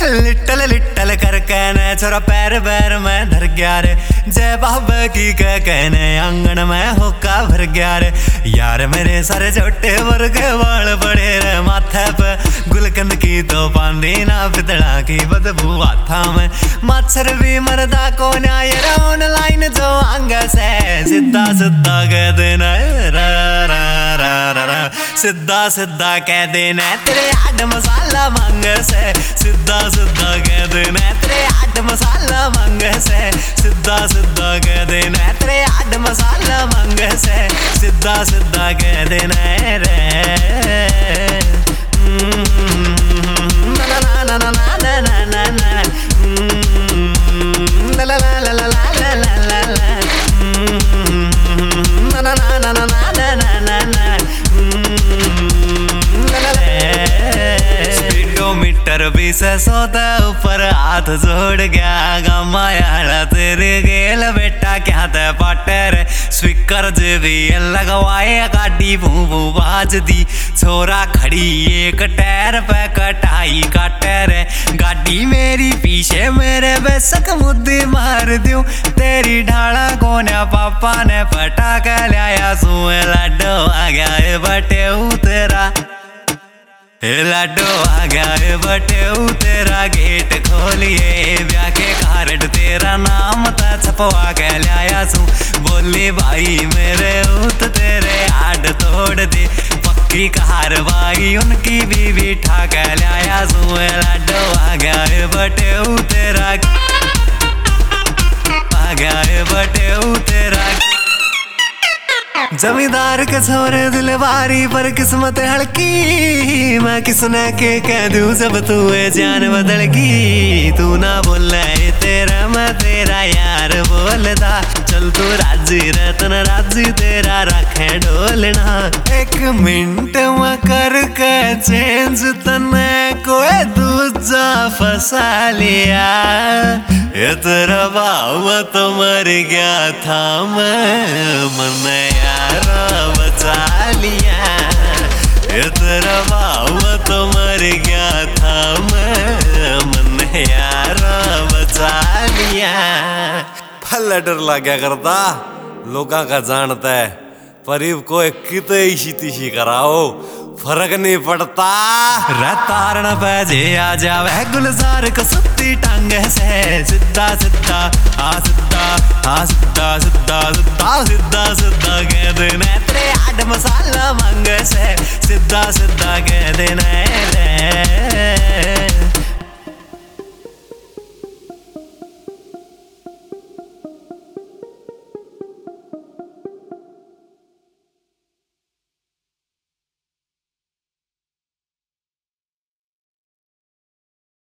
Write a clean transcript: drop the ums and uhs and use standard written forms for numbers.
Little little कर कहने छोरा पैर पैर में धर गया रे। जय बाबा की कह कहने आंगन में होका भर गया रे। यार मेरे सारे छोटे वर्ग वाल पड़े रे माथे पे। गुलकंद की तो पांदी ना पितड़ा की बदबू आता में। मच्छर भी मरदा को न्याय ऑनलाइन जो आंग से सीधा सीधा कह देना रा रा रा रा रा। सीधा सीधा कह देना तेरे आड मसाला मांग से। सीधा सीधा कह देना तेरे आड मसाला मांग से। सीधा सीधा कह देना तेरे आड मसाला मांग से। सीधा सीधा कह देना रे। ना ना ना ना ना ना ना ना ला ला ला ला ला ला ला ला ला ना ना ना ना ना ना ना ना ना स्पीडोमीटर 200 ऊपर हाथ जोड़ गया गमाया तेरे गेल बेटा क्या ते पाटर। स्पीकर जे भी लगवाए गाड़ी भू भू बाज दी। छोरा खड़ी एक टायर पे कटाई काटर। गाड़ी मेरी पीछे मेरे बेसक मुद्दे मार दूं। तेरी ढाला कोन्या पापा ने पटाखा लाया सुए लाडो आ गया बटे तेरा। लाडो आ गया बटे तेरा गेट खोलिए ब्याह के कार्ड तेरा नाम था छपवा के लाया सू। बोली भाई मेरे ऊत तेरे आड तोड़ दे पक्की कार्रवाई उनकी बीवी ठाक लाया सू। लाडो आ गया बटे तेरा आ गया बटे तेरा। जमींदार के छोरे दिलवारी पर किस्मत हड़की। मैं किसने के कह दूं जब तू जान बदल की। तू ना बोले तेरा मैं तेरा यार बोलदा। चल तू राजी रतन राजी तेरा रखे ढोलना। 1 मिनट में करके चेंज तने कोई दूजा फंसा लिया। ये तेरा भाव तो मर गया था मैं मन यारा बचा लिया। ये तेरा भाव तो मर गया था मैं मन यारा बचा लिया। भला डर लगा करता लोगों का जानता है पर कोई कितने इसी तिशी कराओ फर्क नहीं पड़ता। रतारण बजे आ जावे गुलजार को सुत्ती टांग से। सीधा सीधा आ सीधा आ सीधा सीधा सीधा सीधा सीधा कह देना तेरे आड मसाला मांग से। सीधा सीधा कह देना